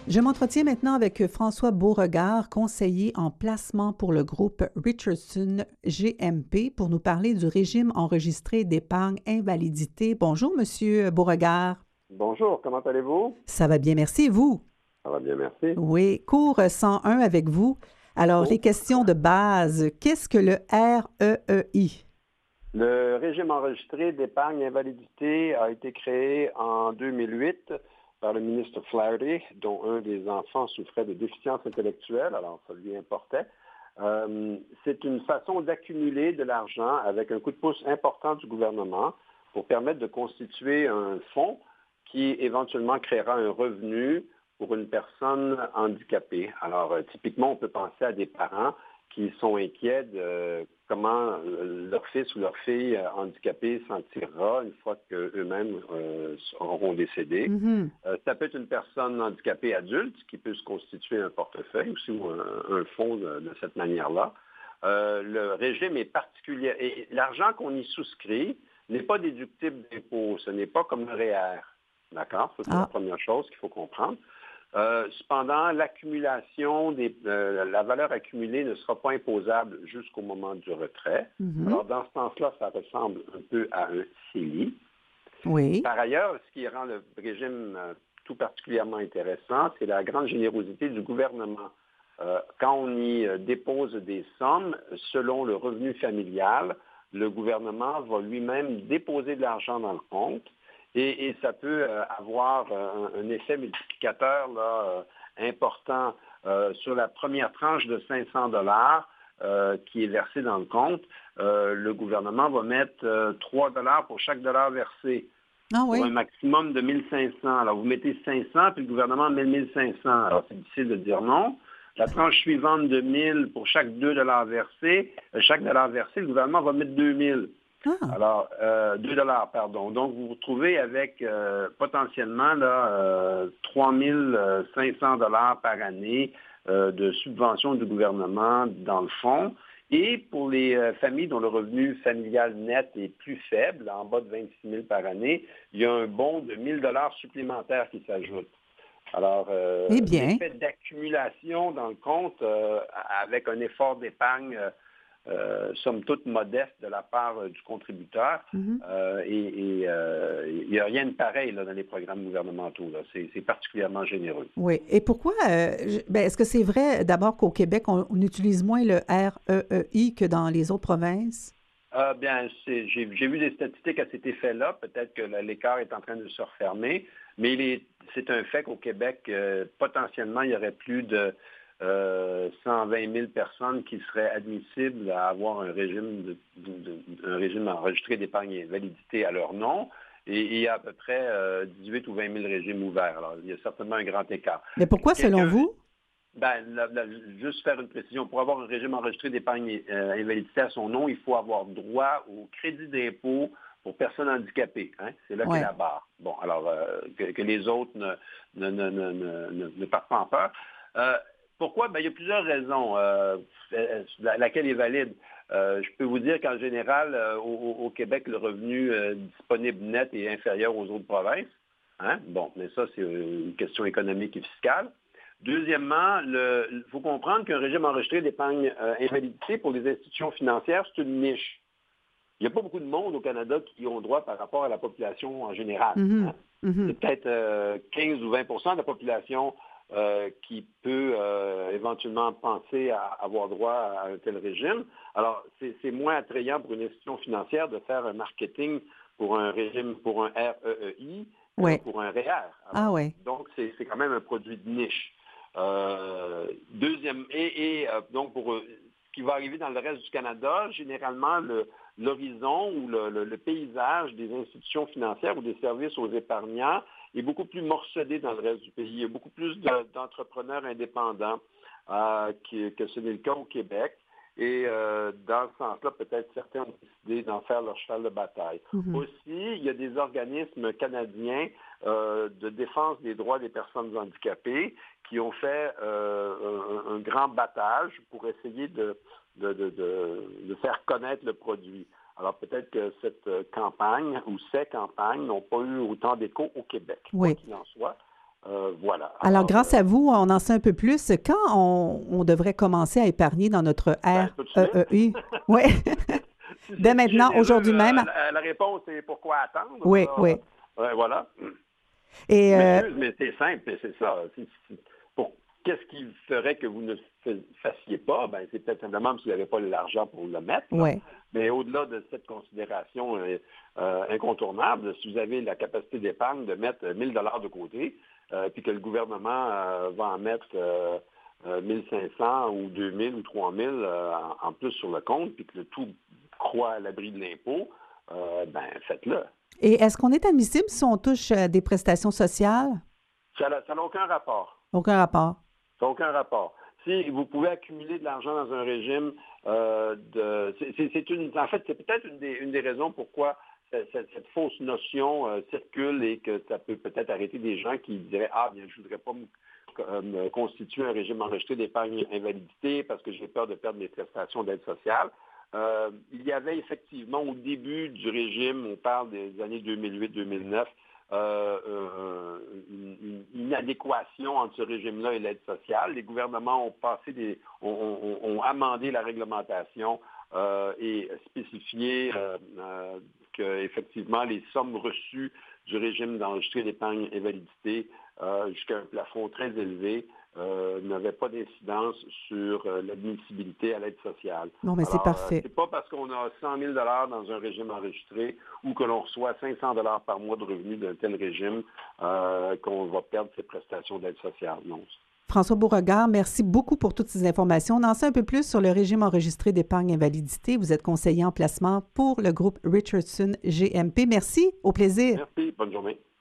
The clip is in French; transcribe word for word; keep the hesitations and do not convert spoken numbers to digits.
Je m'entretiens maintenant avec François Beauregard, conseiller en placement pour le groupe Richardson G M P, pour nous parler du régime enregistré d'épargne invalidité. Bonjour, Monsieur Beauregard. Bonjour, comment allez-vous? Ça va bien, merci. Et vous? Ça va bien, merci. Oui, cours cent un avec vous. Alors, les Oh. questions de base. Qu'est-ce que le R E E I? Le régime enregistré d'épargne invalidité a été créé en deux mille huit par le ministre Flaherty, dont un des enfants souffrait de déficience intellectuelle, alors ça lui importait. Euh, c'est une façon d'accumuler de l'argent avec un coup de pouce important du gouvernement pour permettre de constituer un fonds qui éventuellement créera un revenu pour une personne handicapée. Alors, euh, typiquement, on peut penser à des parents qui sont inquiets de comment leur fils ou leur fille handicapée s'en tirera une fois qu'eux-mêmes euh, auront décédé. Mm-hmm. Euh, ça peut être une personne handicapée adulte qui peut se constituer un portefeuille aussi ou un, un fonds de, de cette manière-là. Euh, le régime est particulier et l'argent qu'on y souscrit n'est pas déductible d'impôt. Ce n'est pas comme le R E E R. D'accord? Ça, c'est Ah. la première chose qu'il faut comprendre. Euh, cependant, l'accumulation des, euh, la valeur accumulée ne sera pas imposable jusqu'au moment du retrait. Mm-hmm. Alors, dans ce sens-là, ça ressemble un peu à un C E L I. Oui. Par ailleurs, ce qui rend le régime euh, tout particulièrement intéressant, c'est la grande générosité du gouvernement. Euh, quand on y euh, dépose des sommes, selon le revenu familial, le gouvernement va lui-même déposer de l'argent dans le compte. Et, et ça peut euh, avoir un, un effet multiplicateur là, euh, important euh, sur la première tranche de cinq cents dollars euh, qui est versée dans le compte. Euh, le gouvernement va mettre euh, trois dollars pour chaque dollar versé, Ah pour un oui. maximum de mille cinq cents. Alors, vous mettez cinq cents, puis le gouvernement met mille cinq cents. Alors, c'est difficile de dire non. La tranche suivante de mille pour chaque deux dollars versés, euh, chaque dollar versé, le gouvernement va mettre deux mille. Ah. Alors, euh, deux dollars, pardon. Donc, vous vous retrouvez avec euh, potentiellement là, euh, trois mille cinq cents dollars par année euh, de subventions du gouvernement dans le fond. Et pour les euh, familles dont le revenu familial net est plus faible, en bas de vingt-six mille par année, il y a un bon de mille dollars supplémentaires qui s'ajoute. Alors, euh, Eh bien. l'effet d'accumulation dans le compte euh, avec un effort d'épargne euh, Euh, somme toute modeste de la part euh, du contributeur. Mm-hmm. Euh, et il euh, n'y a rien de pareil là, dans les programmes gouvernementaux. Là. C'est, c'est particulièrement généreux. Oui. Et pourquoi, euh, je- ben, est-ce que c'est vrai d'abord qu'au Québec, on, on utilise moins le R E E I que dans les autres provinces? Ah, bien, c'est, j'ai, j'ai vu des statistiques à cet effet-là. Peut-être que là, l'écart est en train de se refermer, mais il est, c'est un fait qu'au Québec, euh, potentiellement, il y aurait plus de euh, cent vingt mille personnes qui seraient admissibles à avoir un régime, de, de, de, un régime enregistré d'épargne invalidité à leur nom. Et, et il y a à peu près euh, dix-huit ou vingt mille régimes ouverts. Alors, il y a certainement un grand écart. Mais pourquoi, selon Quelqu'un, vous? ben, la, la, juste faire une précision. Pour avoir un régime enregistré d'épargne euh, invalidité à son nom, il faut avoir droit au crédit d'impôt pour personnes handicapées. Hein? C'est là qu'est Ouais. la barre. Bon, alors euh, que, que les autres ne, ne, ne, ne, ne, ne partent pas en peur. Euh, pourquoi? Ben, il y a plusieurs raisons, euh, la, laquelle est valide. Euh, je peux vous dire qu'en général, euh, au, au Québec, le revenu euh, disponible net est inférieur aux autres provinces. Hein? Bon, mais ça, c'est une question économique et fiscale. Deuxièmement, il faut comprendre qu'un régime enregistré d'épargne euh, invalidité pour les institutions financières, c'est une niche. Il n'y a pas beaucoup de monde au Canada qui y ont droit par rapport à la population en général. Mm-hmm. Hein? Mm-hmm. C'est peut-être euh, quinze ou vingt pour cent de la population euh, qui peut euh, éventuellement penser à avoir droit à un tel régime. Alors, c'est, c'est moins attrayant pour une institution financière de faire un marketing pour un régime, pour un R E E I, que Ouais. pour un R E E R. Ah Alors, ouais. donc, c'est, c'est quand même un produit de niche. Euh, deuxième, et, et euh, donc pour euh, ce qui va arriver dans le reste du Canada, généralement, le, l'horizon ou le, le, le paysage des institutions financières ou des services aux épargnants est beaucoup plus morcelé dans le reste du pays. Il y a beaucoup plus de, d'entrepreneurs indépendants euh, qui, que ce n'est le cas au Québec. Et euh, dans ce sens-là, peut-être certains ont décidé d'en faire leur cheval de bataille. Mm-hmm. Aussi, il y a des organismes canadiens euh, de défense des droits des personnes handicapées qui ont fait euh, un, un grand battage pour essayer de, de, de, de, de faire connaître le produit. Alors peut-être que cette campagne ou ces campagnes n'ont pas eu autant d'écho au Québec, quoi Oui. qu'il en soit. Euh, voilà. Alors, Alors, grâce euh, à vous, on en sait un peu plus. Quand on, on devrait commencer à épargner dans notre ben, tout de suite. R E E I? Oui. Si Dès c'est si maintenant, généreux, aujourd'hui même. euh, la, la réponse est pourquoi attendre? Oui, Euh, oui. ouais, voilà. Et Je euh, m'excuse, mais c'est simple, c'est ça. C'est- c'est- pour qu'est-ce qui ferait que vous ne le fassiez pas? Ben, c'est peut-être simplement si vous n'avez pas l'argent pour le mettre. Là. ouais. Mais au-delà de cette considération euh, euh, incontournable, si vous avez la capacité d'épargne de mettre mille dollars de côté, euh, puis que le gouvernement euh, va en mettre euh, euh, mille cinq cents ou deux mille ou trois mille euh, en, en plus sur le compte, puis que le tout croît à l'abri de l'impôt, euh, ben faites-le. Et est-ce qu'on est admissible si on touche euh, des prestations sociales? Ça n'a aucun rapport. Aucun rapport. Ça n'a aucun rapport. Si vous pouvez accumuler de l'argent dans un régime, euh, de, c'est, c'est- c'est une, en fait, c'est peut-être une des, une des raisons pourquoi cette, cette- cette fausse notion euh, circule et que ça peut peut-être arrêter des gens qui diraient ah bien je voudrais pas me, euh, me constituer un régime enregistré d'épargne invalidité parce que j'ai peur de perdre mes prestations d'aide sociale. Euh, il y avait effectivement au début du régime, on parle des années deux mille huit deux mille neuf, euh, euh, une, une- une inadéquation entre ce régime-là et l'aide sociale. Les gouvernements ont passé des, ont, ont- ont amendé la réglementation euh, et spécifié euh, euh, que effectivement les sommes reçues du régime d'enregistré d'épargne invalidité euh, jusqu'à un plafond très élevé euh, n'avaient pas d'incidence sur euh, l'admissibilité à l'aide sociale. Non, mais c'est Alors, euh, parfait. c'est pas parce qu'on a cent mille dollars dans un régime enregistré ou que l'on reçoit cinq cents dollars par mois de revenus d'un tel régime euh, qu'on va perdre ses prestations d'aide sociale. Non. François Beauregard, merci beaucoup pour toutes ces informations. On en sait un peu plus sur le régime enregistré d'épargne invalidité. Vous êtes conseiller en placement pour le groupe Richardson G M P. Merci, au plaisir. Merci, bonne journée.